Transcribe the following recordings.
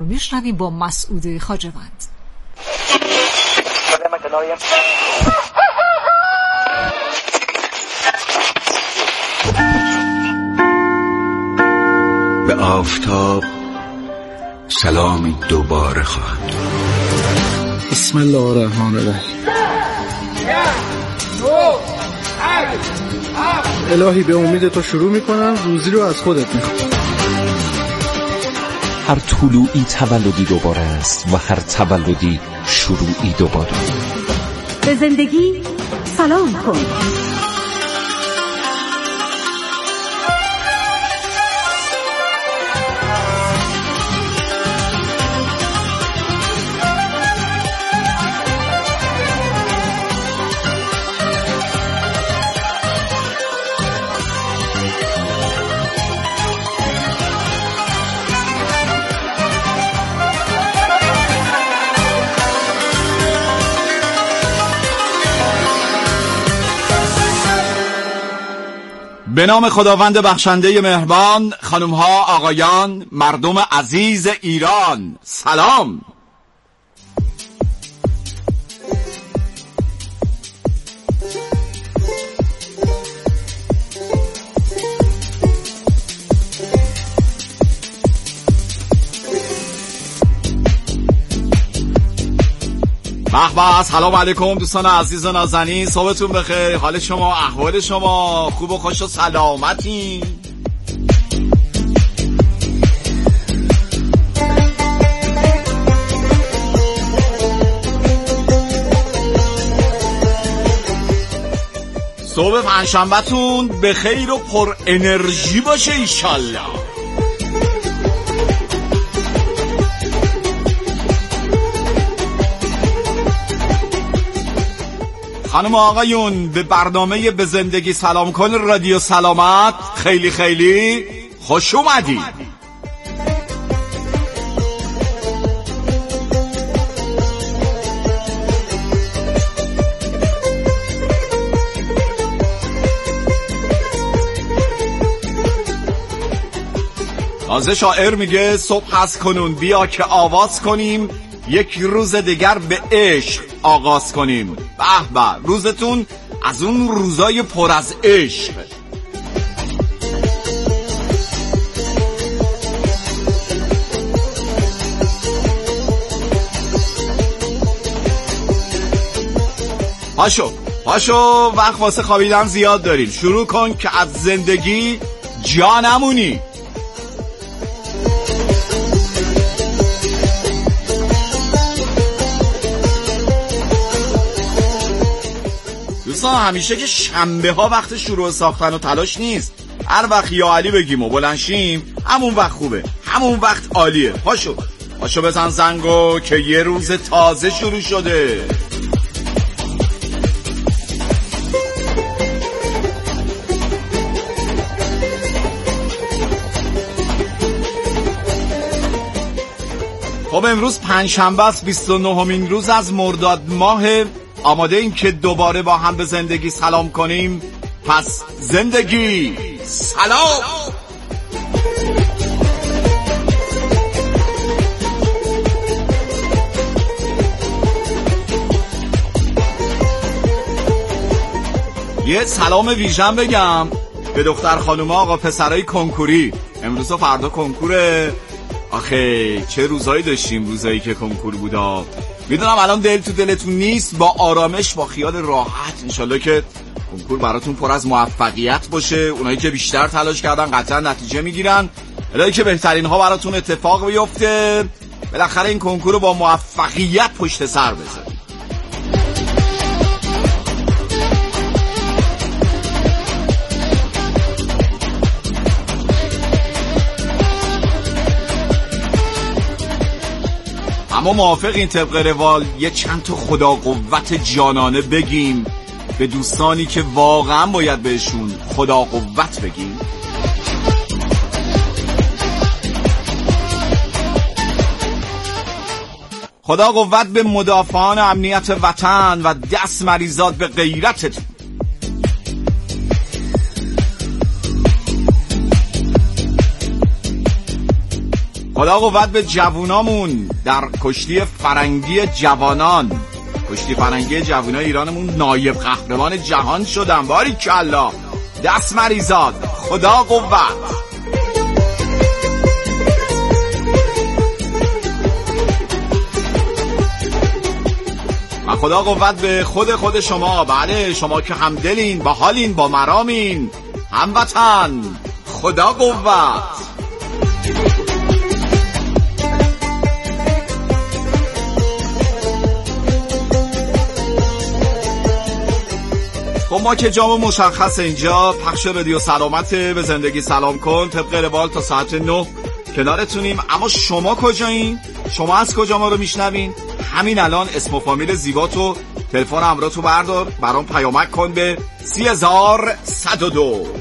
میشنویم با مسعود خواجه‌وند. به آفتاب سلامی دوباره خواهم داد. بسم الله الرحمن الرحیم. الهی به امید تو شروع میکنم، روزی رو از خودت میخوام. هر طلوعی تولدی دوباره است و هر تولدی شروعی دوباره. به زندگی سلام کن. به نام خداوند بخشنده مهربان، خانم‌ها، آقایان، مردم عزیز ایران، سلام. به سلام علیکم دوستان عزیز و نازنین، صبحتون بخیر، حال شما، احوال شما خوب و خوش و سلامتی؟ صبح پنجشنبه‌تون بخیر و پر انرژی باشه ایشالله. خانم آقایون، به برنامه به زندگی سلام کن رادیو سلامت خیلی خیلی خوش اومدید. تازه شاعر میگه صبح هست کنون بیا که آواز کنیم، یک روز دیگر به عشق آغاز کنیم. به به، روزتون از اون روزای پر از عشق. پاشو وقت واسه خوابیدن زیاد داریم، شروع کن که از زندگی جا نمونی. دوستان همیشه که شنبه ها وقت شروع ساختن و تلاش نیست، هر وقت یا علی بگیم و بلنشیم همون وقت خوبه، همون وقت عالیه. پاشو بزن زنگو که یه روز تازه شروع شده. خب امروز پنجشنبه است، 29مین روز از مرداد ماه. آماده این که دوباره با هم به زندگی سلام کنیم؟ پس زندگی سلام. یه سلام ویژن بگم به دختر خانوما، آقا پسرای کنکوری. امروز و فردا کنکوره. آخه چه روزایی داشتیم، روزایی که کنکور بودا. میدونم الان دل تو دلتون نیست، با آرامش، با خیال راحت انشالله که کنکور براتون پر از موفقیت باشه. اونایی که بیشتر تلاش کردن قطعا نتیجه میگیرن، الهی که بهترین ها براتون اتفاق بیفته، بالاخره این کنکور رو با موفقیت پشت سر بذارید. اما موافق این طبق روال یه چند تا خدا قوت جانانه بگیم به دوستانی که واقعا باید بهشون خدا قوت بگیم. خدا قوت به مدافعان امنیت وطن و دست مریزاد به غیرتتون. خدا قوت به جوونامون در کشتی فرنگی جوانان. کشتی فرنگی جوانان ایرانمون نایب قهرمان جهان شدن. باریکلا، دست مریزاد، خدا قوت. و خدا قوت به خود شما. بله، شما که همدلین، با حالین، با مرامین، هموطن. خدا قوت. خب ما که جامو مشخص اینجا پخش رادیو سلامت به زندگی سلام کن طبق روال تا ساعت 9 کنارتونیم. اما شما کجایین؟ شما از کجا ما رو میشنوین؟ همین الان اسم و فامیل زیباتو، تلفن همراهتو بردار، برام پیامک کن به 30102.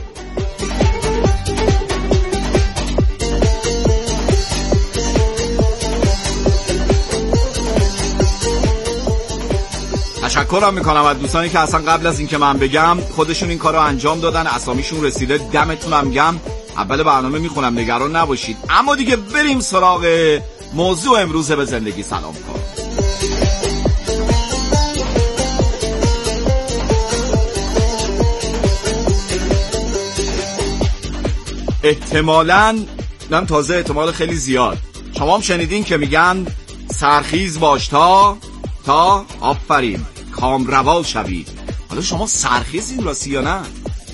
تشکرم میکنم از دوستانی که اصلا قبل از این که من بگم خودشون این کار رو انجام دادن، اسامیشون رسیده. دمتونم گم. اول برنامه میخونم، نگران نباشید. اما دیگه بریم سراغ موضوع امروز به زندگی سلام کن. احتمالاً نم تازه احتمال خیلی زیاد شما هم شنیدین که میگن سرخیز باش تا آفرین کامروال شوید. حالا شما سرخیزین راستی یا نه؟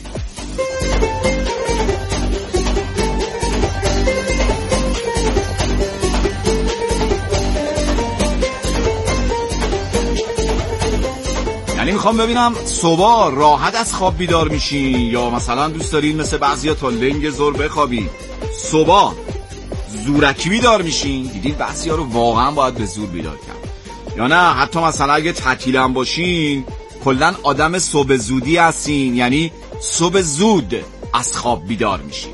یعنی میخوام ببینم صبح راحت از خواب بیدار میشین یا مثلا دوست دارین مثل بعضیا تا لنگ زور بخوابید؟ صبح زورکی بیدار میشین؟ دیدید بعضیا رو واقعا باید به زور بیدار کرد. یا نه حتی مثلا اگه تعطیل هم باشین کلن آدم صبح زودی هستین، یعنی صبح زود از خواب بیدار میشین.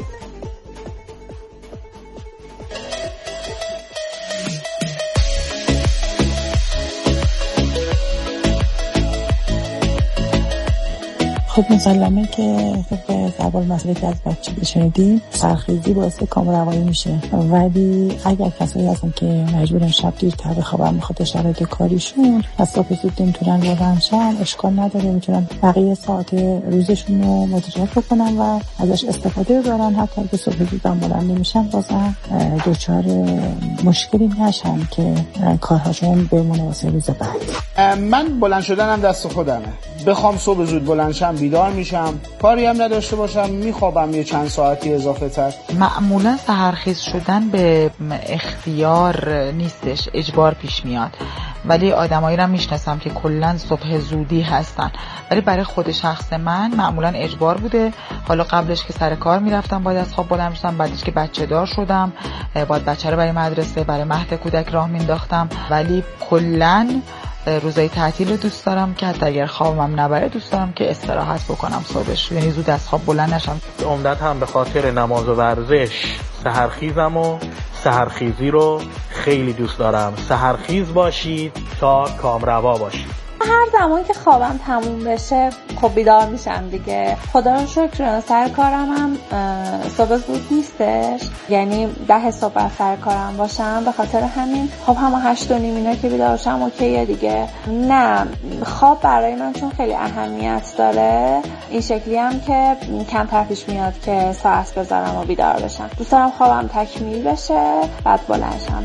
خب مسلمه که طبق ضربال مسئله که از بچه بشنیدیم سرخیزی باعث کامروایی میشه، ولی اگر کسایی هستن که مجبورن شب دیرتر بخوابن بخاطر شرایط کاریشون و صبح زود نمیتونن بلند شن، اشکال نداره، میتونن بقیه ساعت روزشون رو مدیریت بکنن و ازش استفاده ببرن. حتی اگه صبح زود بلند نمیشن بازم دچار مشکلی نشن که کارهاشون بمونه واسه روز بعد. من بلند شدنم دست خودمه. بخوام صبح زود بلند شم بیدار میشم، کاری هم نداشته باشم میخوابم یه چند ساعتی اضافه تر. معمولا سحرخیز شدن به اختیار نیستش، اجبار پیش میاد. ولی آدمایی رو میشناسم که کلا صبح زودی هستن، ولی برای خود شخص من معمولا اجبار بوده. حالا قبلش که سر کار میرفتم باید از خواب بلند میشدم، بعدش که بچه دار شدم باید بچه رو برای مدرسه، برای مهد کودک راه مینداختم. ولی کلا روزای تعطیل رو دوست دارم که حتی اگر خوابم نبره دوست دارم که استراحت بکنم صبحش، یعنی زود از خواب بلند نشم. عمدت هم به خاطر نماز و ورزش سحرخیزم و سحرخیزی رو خیلی دوست دارم. سحرخیز باشید تا کامروا باشید. هر زمان که خوابم تموم بشه خب بیدار میشم دیگه. خدا رو شکر سر کارم هم صبح زود نیستش، یعنی 10 صبح سر کارم باشم، به خاطر همین خب هم 8:30 اینا که بیدار شم اوکیه دیگه. نه، خواب برای من چون خیلی اهمیت داره این شکلی هم که کمتر پیش میاد که ساعت بذارم و بیدار بشم. دوست دارم خوابم تکمیل بشه بعد بلند شم.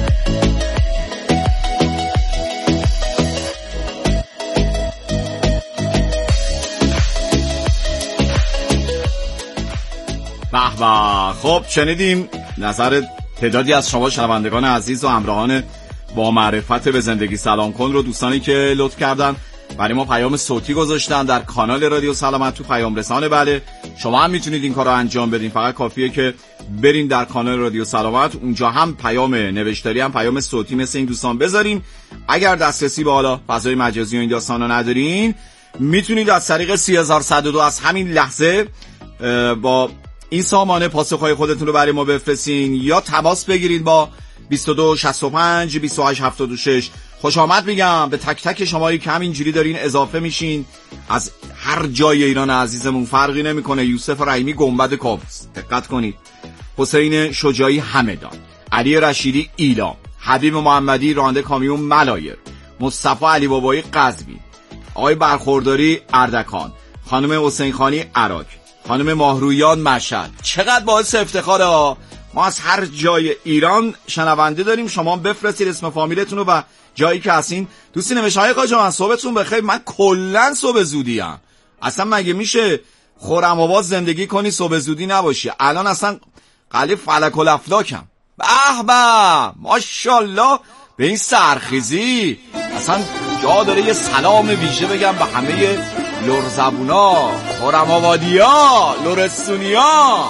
به به. خب شنیدیم نظر تعدادی از شما شنوندگان عزیز و همراهان با معرفت به زندگی سلام کن رو، دوستانی که لطف کردن برای ما پیام صوتی گذاشتن در کانال رادیو سلامت تو پیام رسانه. بله شما هم میتونید این کار رو انجام بدین، فقط کافیه که برین در کانال رادیو سلامت، اونجا هم پیام نوشتاری هم پیام صوتی مثل این دوستان بذارین. اگر دسترسی به حالا فضای مجازی و این داستانا ندارین میتونید از طریق 30102 از همین لحظه با این سامانه پاسخهای خودتون رو برای ما بفرستین یا تماس بگیرید با 2265 2876. خوش آمد میگم به تک تک شمایی که همینجوری دارین اضافه میشین از هر جای ایران عزیزمون، فرقی نمیکنه. یوسف رحیمی گنبد کاووس، دقت کنید، حسین شجاعی همدان، علی رشیدی ایلام، حبیب محمدی راننده کامیون ملایر، مصطفی علی بابایی قزوین، آقای برخورداری اردکان، خانم حسین خانی عراق، خانم ماهرویان مشهد. چقدر باعث افتخاره ها. ما از هر جای ایران شنونده داریم. شما بفرستید اسم فامیلتون رو و جایی که هستین. دوستی نوشته های قاجا من صبحتون بخیر. من کلن صبح زودیم. اصلا مگه میشه خورم آواز زندگی کنی صبح زودی نباشی؟ الان اصلا قلیب فلک و لفلاکم. به به ماشاءالله به این سرخیزی. اصلا جا داره یه سلام ویژه بگم به همه لرزبونا، خورم آبادیا، لرستونیا.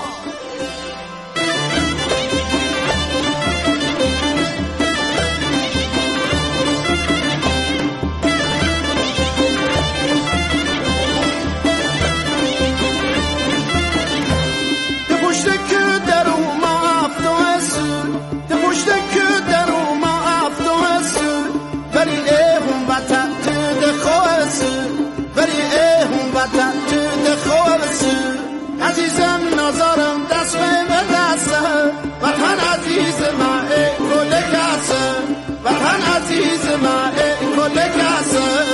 عزیزم نظرم دست به دسته وطن عزیز ما کل کسه وطن عزیز ما کل کسه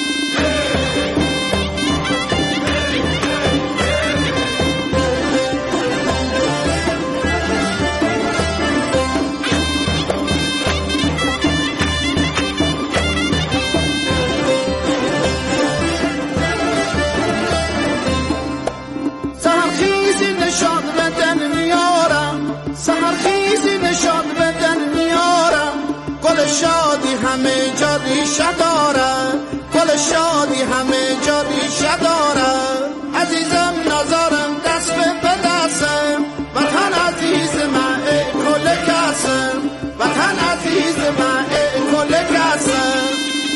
شادی همه جا ریشه داره گل شادی همه جا ریشه داره عزیزم نظرم دست به دستم وطن عزیز من کل کسم وطن عزیز من کل کسم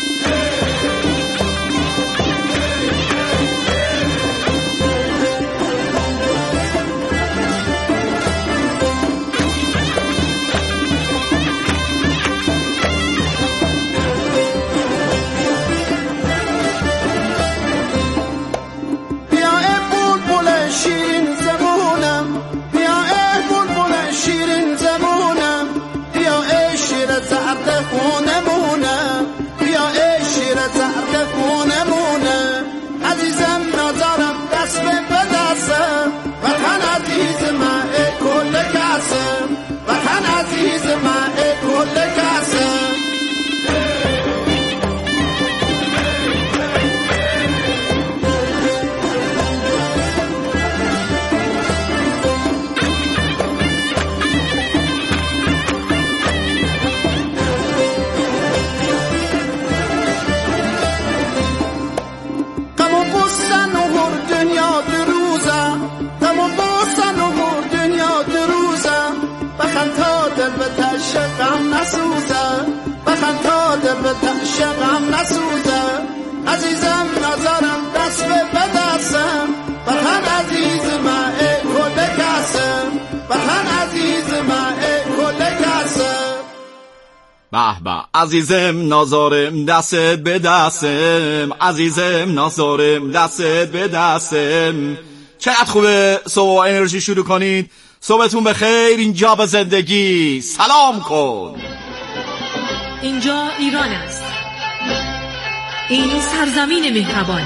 شقم نسوزه بخند تا دل به شقم نسوزه عزیزم نظرم دست به دستم وطن عزیز من کل کسم وطن عزیز من کل کسم. به به عزیزم نظرم دستت به دستم عزیزم نظرم دستت به دستم. چقدر خوبه صبح با انرژی شروع کنید. صبحتون بخیر. اینجا به زندگی سلام کن. اینجا ایران است. این سرزمین مهربان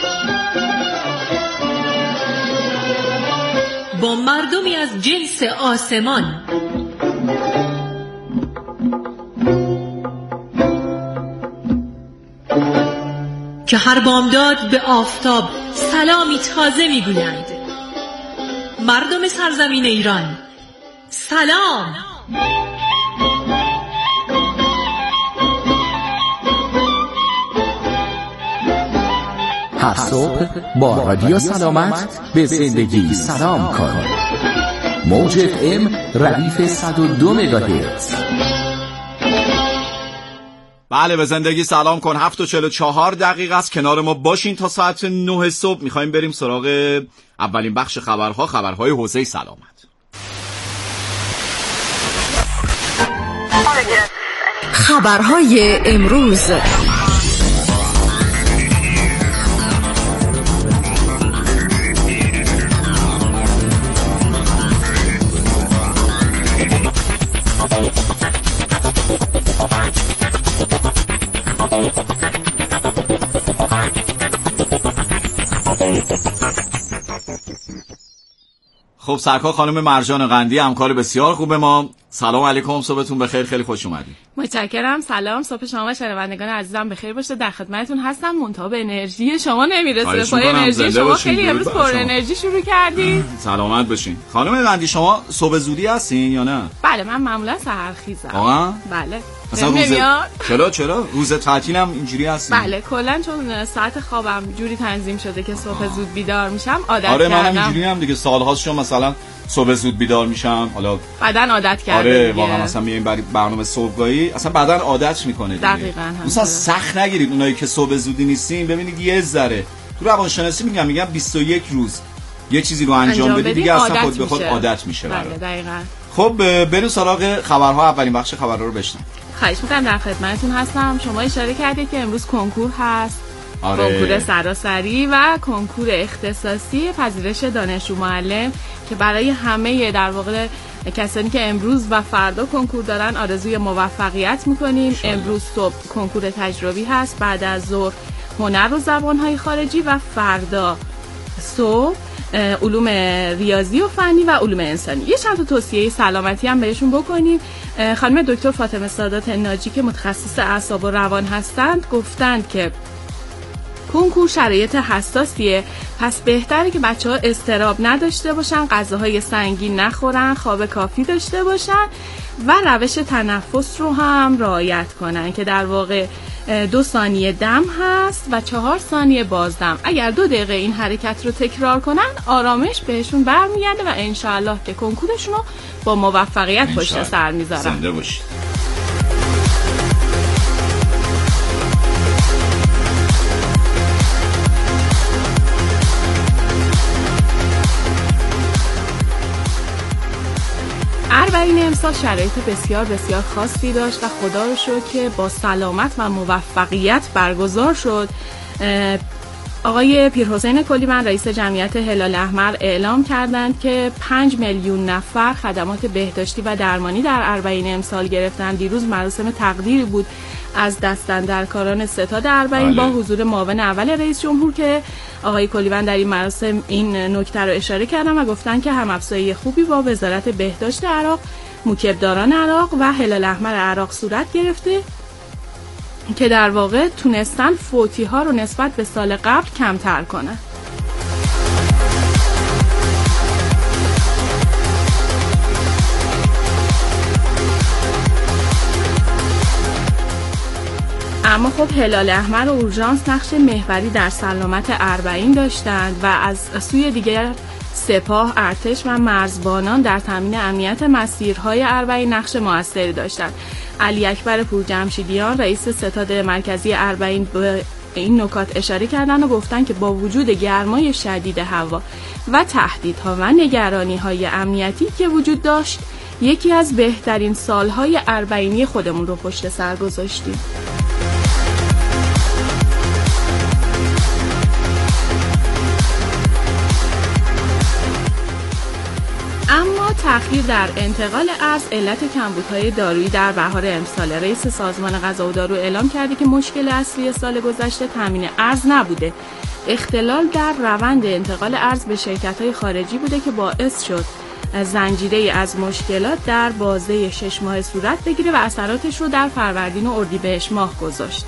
با مردمی از جنس آسمان. که هر بامداد به آفتاب سلامی تازه میگویند. مردم سرزمین ایران سلام. هر صبح با رادیو سلامت به زندگی سلام کن. موج FM ردیف 102 مگاهرتز. بله به زندگی سلام کن. 7:44 است. کنار ما باشین تا ساعت 9 صبح. میخوایم بریم سراغ اولین بخش خبرهای حوزه سلامت. خبرهای امروز. خب سرکار خانم مرجان قندی همکار بسیار خوب ما. سلام علیکم، صبحتون بخیر، خیلی خوش اومدید. متشکرم. سلام، صبح شما و شنوندگان عزیزم بخیر باشه. در خدمتتون هستم. منتها به انرژی شما نمیرسه. پای انرژی شما خیلی امروز پر انرژی شروع کردید. سلامت باشین. خانم قندی شما صبح زودی هستین یا نه؟ بله، من معمولا سحرخیزم. واقعا؟ بله. مثلا چرا روز تعطیلم اینجوری هستین؟ بله، کلا چون ساعت خوابم جوری تنظیم شده که صبح زود بیدار میشم، عادت کردم. آره منم اینجوری هم دیگه، سالهاست چون مثلا صبح زود بیدار میشم، حالا بعدن عادت کرده. آره واقعا مثلا میایم برای برنامه صبحگاهی اصلا بدن عادت میکنه دیگه. دقیقاً. مثلا سخت نگیرید اونایی که صبح زودی نیستین، ببینید یه ذره تو روانشناسی میگم 21 روز یه چیزی رو انجام بدید دیگه اصلا خود به خود عادت میشه. بله دقیقاً. خب بریم سراغ خبرها. اولین بخش خبرها رو بشنویم. خواهش می‌کنم، در خدمتتون هستم. شما اشاره کردید که امروز کنکور هست. آره. کنکور سراسری و کنکور اختصاصی پذیرش دانشجو معلم که برای همه در واقع کسانی که امروز و فردا کنکور دارن آرزوی موفقیت میکنیم. امروز صبح کنکور تجربی هست، بعد از ظهر هنر و زبانهای خارجی و فردا صبح علوم ریاضی و فنی و علوم انسانی. یه چند تا توصیه سلامتی هم بهشون بکنیم. خانم دکتر فاطمه سادات ناجی که متخصص اعصاب و روان هستند گفتند که کنکور شرایط حساسیه، پس بهتره که بچه‌ها اضطراب نداشته باشن، غذاهای سنگین نخورن، خواب کافی داشته باشن و روش تنفس رو هم رعایت کنن که در واقع 2 ثانیه دم هست و 4 ثانیه بازدم. اگر 2 دقیقه این حرکت رو تکرار کنن آرامش بهشون برمیگرده و انشالله که کنکورشون رو با موفقیت پشت سر میذارن. زنده باشید. اربعین امسال شرایط بسیار بسیار خاصی داشت و خدا رو شکر که با سلامت و موفقیت برگزار شد. آقای پیرحسین کلیمن رئیس جمعیت هلال احمر اعلام کردند که 5 میلیون نفر خدمات بهداشتی و درمانی در اربعین امسال گرفتند. دیروز مراسم تقدیری بود از دستاندرکاران ستاد اربعین با حضور معاون اول رئیس جمهور که آقای کلیمن در این مراسم این نکته رو اشاره کردن و گفتن که هم افزایی خوبی با وزارت بهداشت عراق، موکبداران عراق و هلال احمر عراق صورت گرفته که در واقع تونستن فوتی ها رو نسبت به سال قبل کمتر کنن. اما خب هلال احمر و اورژانس نقش محوری در سلامت اربعین داشتند و از سوی دیگر سپاه، ارتش و مرزبانان در تامین امنیت مسیرهای اربعین نقش موثری داشتند. علی اکبر پورجمشیدیان رئیس ستاد مرکزی اربعین به این نکات اشاره کردند و گفتند که با وجود گرمای شدید هوا و تهدیدها و نگرانی‌های امنیتی که وجود داشت، یکی از بهترین سالهای اربعینی خودمون رو پشت سر گذاشتیم. اما تأخیر در انتقال ارز علت کمبودهای دارویی در بهار امسال. رئیس سازمان غذا و دارو اعلام کرده که مشکل اصلی سال گذشته تامین ارز نبوده، اختلال در روند انتقال ارز به شرکت‌های خارجی بوده که باعث شد زنجیره از مشکلات در بازه 6 ماه صورت بگیره و اثراتش رو در فروردین و اردیبهشت ماه گذاشت.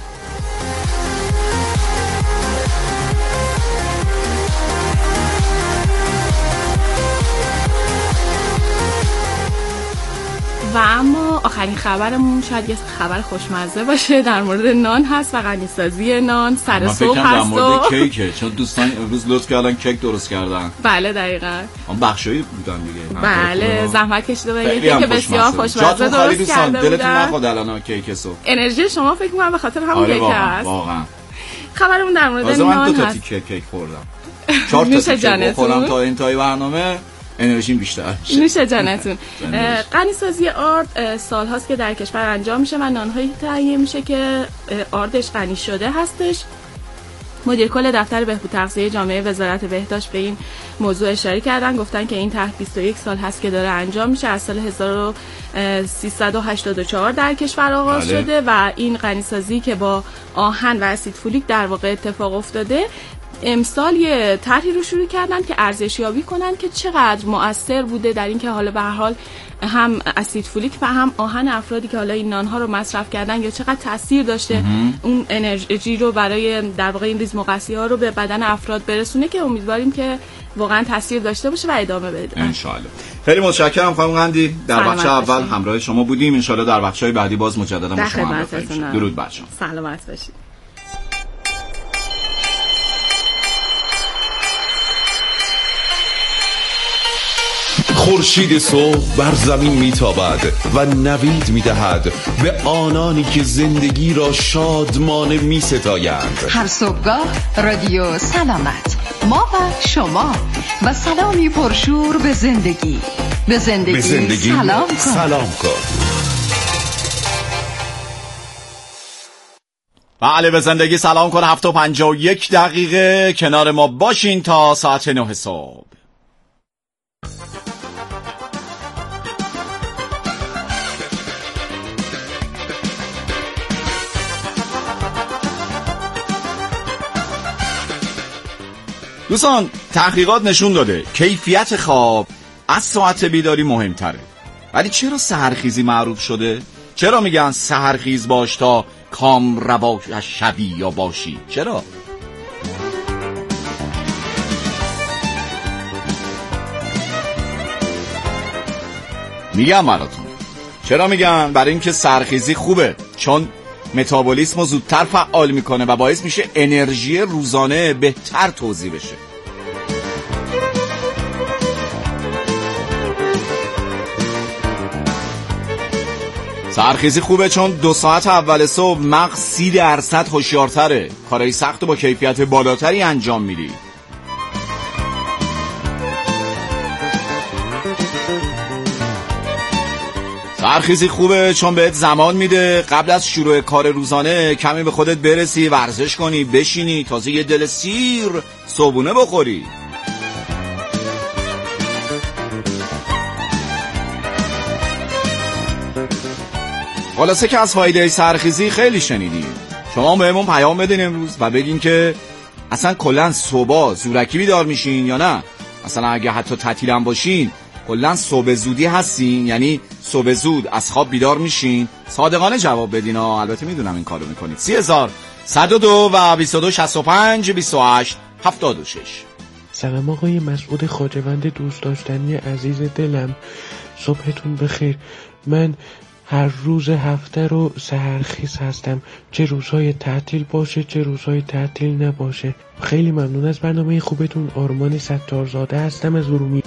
و اما آخرین خبرمون شاید یه خبر خوشمزه باشه، در مورد نان هست و غنیسازی نان سر صبح هست. در مورد کیکه، چون دوستان امروز لطف کردن کیک درست کردن. بله دقیقاً. اون بخشایی بودن دیگه. بله زحمت کشیده بودن، که بسیار خوشمزه درست کرده بودن. دلتون نخواد الان کیک صبح. انرژی شما فکر می‌کنم به خاطر همون کیک هست. واقعا. خبرمون در مورد نان هست. من 2 تا کیک خوردم. 4 تا کیک خوردم تا انتهای برنامه. انرژیم بیشتر نوش جانتون. غنیسازی آرد سال هاست که در کشور انجام میشه و نانهایی تهیه میشه که آردش غنی شده هستش مدیر کل دفتر بهبود تغذیه جامعه وزارت بهداشت به این موضوع اشاره کردن، گفتن که این طرح 21 سال هست که داره انجام میشه، از سال 1384 در کشور آغاز شده و این غنیسازی که با آهن و اسید فولیک در واقع اتفاق افتاده، امسال یه طرحی رو شروع کردن که ارزشیابی کنن که چقدر مؤثر بوده در این که حالا به هر حال هم اسید فولیک و هم آهن افرادی که حالا این نانها رو مصرف کردن یا چقدر تاثیر داشته اون انرژی رو برای در واقع این ریزمقصی ها رو به بدن افراد برسونه، که امیدواریم که واقعا تاثیر داشته باشه و ادامه بده ان شاء الله. خیلی متشکرم خانم قندی، در بخش اول همراه شما بودیم، ان شاء الله در بخش‌های بعدی باز مجددا با شما همراه باشیم. درود بر شما. سلامت باشید. خورشید صبح بر زمین میتابد و نوید میدهد به آنانی که زندگی را شادمانه میستایند. هر صبحگاه رادیو سلامت، ما و شما، و سلامی پرشور به زندگی. به زندگی سلام کن. سلام کن. بله، به زندگی سلام کن. 7:51 کنار ما باشین تا ساعت 9 صبح. دوستان، تحقیقات نشون داده کیفیت خواب از ساعت بیداری مهمتره. ولی چرا سحرخیزی معروف شده؟ چرا میگن سحرخیز باش تا کام روا شوی یا باشی؟ چرا؟ میگم براتون چرا میگن. برای اینکه سحرخیزی خوبه، چون متابولیسم رو زودتر فعال میکنه و باعث میشه انرژی روزانه بهتر توزیع بشه. سحرخیزی خوبه چون 2 ساعت اول صبح مغز 30% هوشیارتره، کارهای سخت با کیفیت بالاتری انجام میدی. سحرخیزی خوبه چون بهت زمان میده قبل از شروع کار روزانه کمی به خودت برسی، ورزش کنی، بشینی، تازه یه دل سیر صبحونه بخوری. خلاصه که از فایده سحرخیزی خیلی شنیدیم. شما بهمون پیام بدین امروز و بگین که اصلا کلا صبح زورکی بیدار میشین یا نه؟ مثلا اگه حتی تعطیل هم باشین کلا صبح زودی هستین، یعنی صبح زود از خواب بیدار میشین؟ صادقانه جواب بدین ها. البته میدونم این کارو میکنید. 30,102 و 2265 28 76. سلام آقای مسعود خواجه‌وند دوست داشتنی عزیز دلم، صبحتون بخیر. من هر روز هفته رو سحرخیز هستم، چه روزهای تعطیل باشه چه روزهای تعطیل نباشه. خیلی ممنون از برنامه خوبتون. آرمان ستارزاده هستم از ارومیه.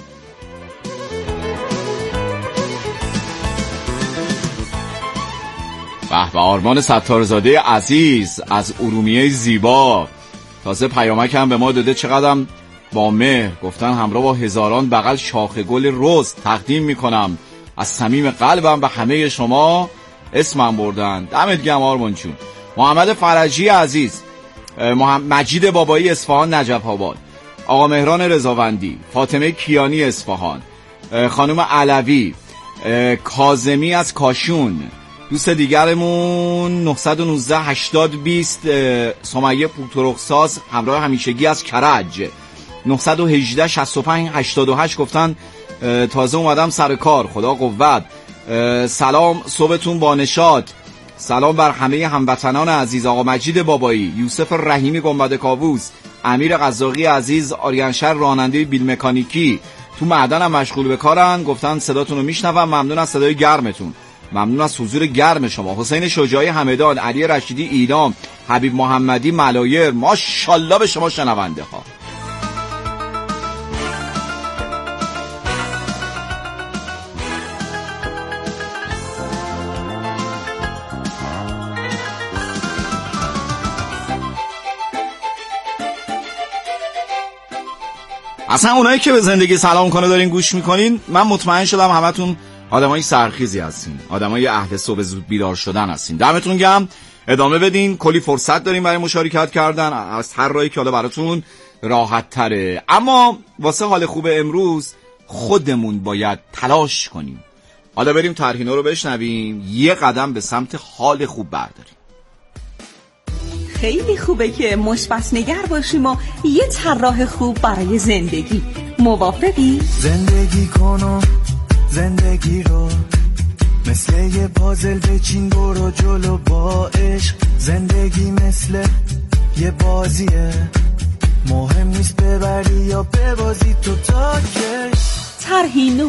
به آرمان ستارزاده عزیز از ارومیه زیبا. تازه پیامک هم به ما داده، چقدرم با مهر. گفتن همراه با هزاران بغل شاخ گل رز تقدیم میکنم از صمیم قلبم به همه شما. اسمم بردن، دمت گرم آرمان جون. محمد فرجی عزیز، مجید بابایی اصفهان نجف آباد، آقا مهران رضاوندی، فاطمه کیانی اصفهان، خانم علوی، کاظمی از کاشون، دوست دیگرمون 919 80 20 سمیه پورترخساز همراه همیشگی از کرج، 918 65 88 گفتن تازه اومدم سر کار، خدا قوت. سلام، صبحتون با نشاط. سلام بر همه هموطنان عزیز. آقا مجید بابایی، یوسف رحیمی گنبد کاووس، امیر قزاقی عزیز آریانشهر راننده بیل مکانیکی، تو معدن هم مشغول به کارن. گفتن صداتون رو میشنوم، ممنون از صدای گرمتون، ممنون از حضور گرم شما. حسین شجاعی همدان، علی رشیدی ایلام، حبیب محمدی ملایر، ماشاءالله به شما شنونده ها. اصلا اونایی که به زندگی سلام کنه دارین گوش میکنین، من مطمئن شدم همتون آدمای سحرخیزی هستین، آدمای اهل صبح زود بیدار شدن هستین. دمتون گرم، ادامه بدین، کلی فرصت داریم برای مشارکت کردن از هر راهی که حالا براتون راحت تره. اما واسه حال خوب امروز خودمون باید تلاش کنیم. حالا بریم طرحینا رو بشنویم، یه قدم به سمت حال خوب برداریم. خیلی خوبه که مثبت نگر باشیم و یه طراح خوب برای زندگی. موافقی؟ زندگی کن و زندگی رو مثل یه پازل بچین، برو جلو با عشق. زندگی مثل یه بازیه، مهم نیست ببری یا ببازی تو تا کش. طرحینو.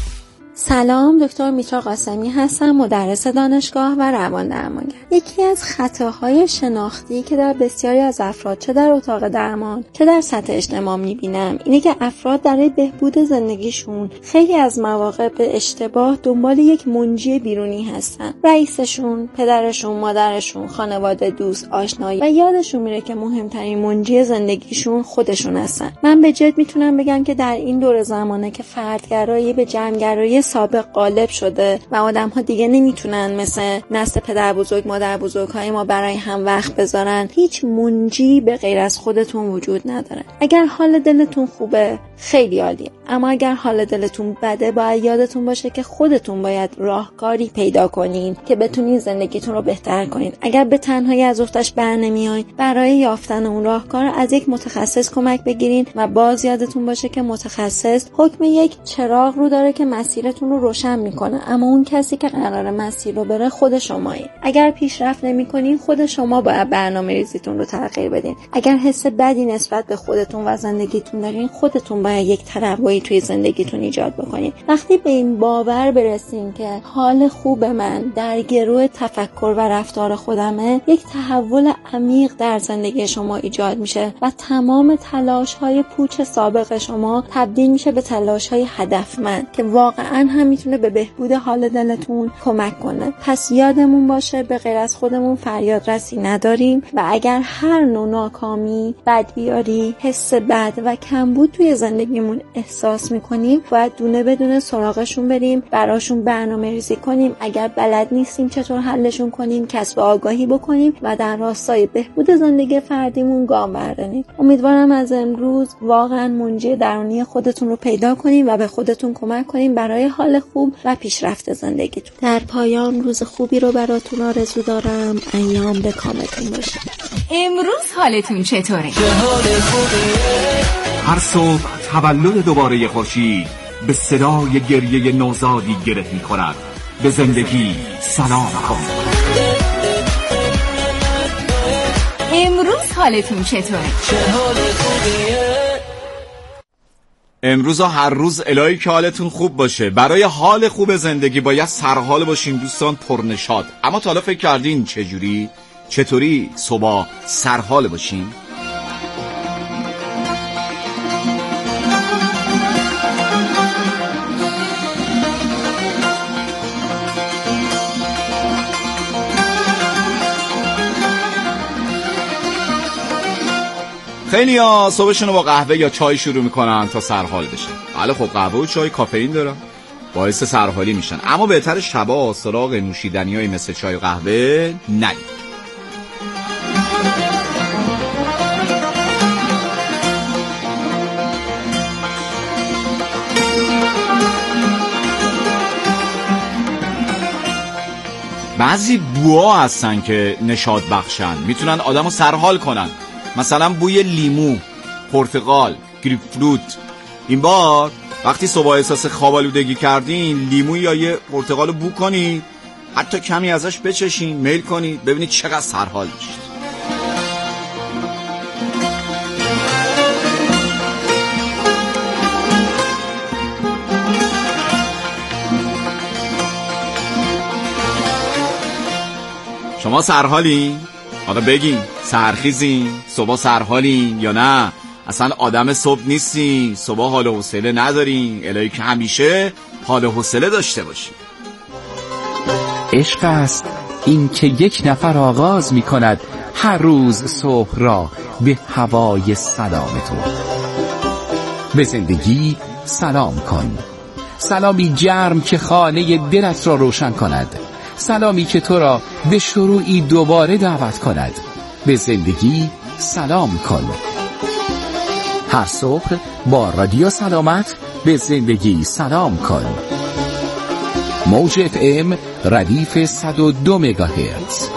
سلام، دکتر میترا قاسمی هستم، مدرس دانشگاه و روان درمانگر. یکی از خطاهای شناختی که در بسیاری از افراد چه در اتاق درمان چه در سطح اجتماع میبینم اینه که افراد برای بهبود زندگیشون خیلی از مواقع به اشتباه دنبال یک منجی بیرونی هستن. رئیسشون، پدرشون، مادرشون، خانواده، دوست، آشنایی، و یادشون میره که مهمترین منجی زندگیشون خودشون هستن. من به جد میتونم بگم که در این دور زمانه که فردگرایی به جمعگرایی سابق غالب شده و آدم‌ها دیگه نمیتونن مثل نسل پدر بزرگ مادر بزرگ‌های ما برای هم وقت بذارن، هیچ منجی به غیر از خودتون وجود نداره. اگر حال دلتون خوبه خیلی عالیه، اما اگر حال دلتون بده باید یادتون باشه که خودتون باید راهکاری پیدا کنین که بتونین زندگیتون رو بهتر کنین. اگر به تنهایی از افتش بر نمیاین، برای یافتن اون راهکار از یک متخصص کمک بگیرین و باز یادتون باشه که متخصص حکم یک چراغ رو داره که مسیرتون رو روشن میکنه، اما اون کسی که قراره مسیر رو بره خود شمایین. اگر پیشرفت نمیکنین خود شما باید برنامه‌ریزیتون رو تغییر بدین. اگر حس بدی نسبت به خودتون و زندگیتون دارین، خودتون باید یک تنوعی توی زندگیتون ایجاد بکنین. وقتی به این باور برسین که حال خوب من در گروه تفکر و رفتار خودمه، یک تحول عمیق در زندگی شما ایجاد میشه و تمام تلاش‌های پوچ سابق شما تبدیل میشه به تلاش‌های هدفمند که واقعاً هم میتونه به بهبود حال دلتون کمک کنه. پس یادمون باشه به غیر از خودمون فریاد رسی نداریم و اگر هر نوع ناکامی، بدبیاری، حس بد و کمبود توی زندگیمون احساس میکنیم، باید دونه بدونه سراغشون بریم، براشون برنامه ریزی کنیم. اگر بلد نیستیم چطور حلشون کنیم، کسب آگاهی بکنیم و در راستای بهبود زندگی فردیمون گام برداریم. امیدوارم از امروز واقعا منجی درونی خودتون رو پیدا کنیم و به خودتون کمک کنیم برای حال خوب و پیشرفت زندگیتون. در پایان روز خوبی رو براتون آرزو دارم. ایام به کامتون باشه. امروز حالتون چطوره؟ هر صبح تولد دوباره خورشید به صدای گریه نوزادی گره می‌خورد. به زندگی سلام کن. امروز حالتون چطوره؟ امروز و هر روز الهی که حالتون خوب باشه. برای حال خوب زندگی باید سرحال باشین دوستان، پرنشاط. اما تا حالا فکر کردین چطوری صبح سرحال باشین؟ خیلی ها صبحشون رو با قهوه یا چای شروع میکنن تا سرحال بشن. حالا خب قهوه و چای کافئین دارن، باعث سرحالی میشن، اما بهتر شبا سراغ نوشیدنیای مثل چای و قهوه نرید. بعضی بوها هستن که نشاط بخشن، میتونن آدمو سرحال کنن. مثلا بوی لیمو، پرتقال، گریپفروت. این بار وقتی صبح احساس خوابالودگی کردین، لیمو یا یه پرتقالو بو کنید، حتی کمی ازش بچشین، میل کنید، ببینید چقدر سرحال میشید. شما سرحالین؟ حالا بگین سحرخیزین؟ صبح سرحالین یا نه؟ اصلا آدم صبح نیستین؟ صبح حال و حوصله ندارین؟ الهی که همیشه حال و حوصله داشته باشین. عشق است این که یک نفر آغاز می کند هر روز صبح را به هوای سلام تو. به زندگی سلام کن. سلامی گرم که خانه دلت را روشن کند، سلامی که تو را به شروعی دوباره دعوت کند. به زندگی سلام کن. هر صبح با رادیو سلامت به زندگی سلام کن. موج FM ردیف 102 مگاهرتز.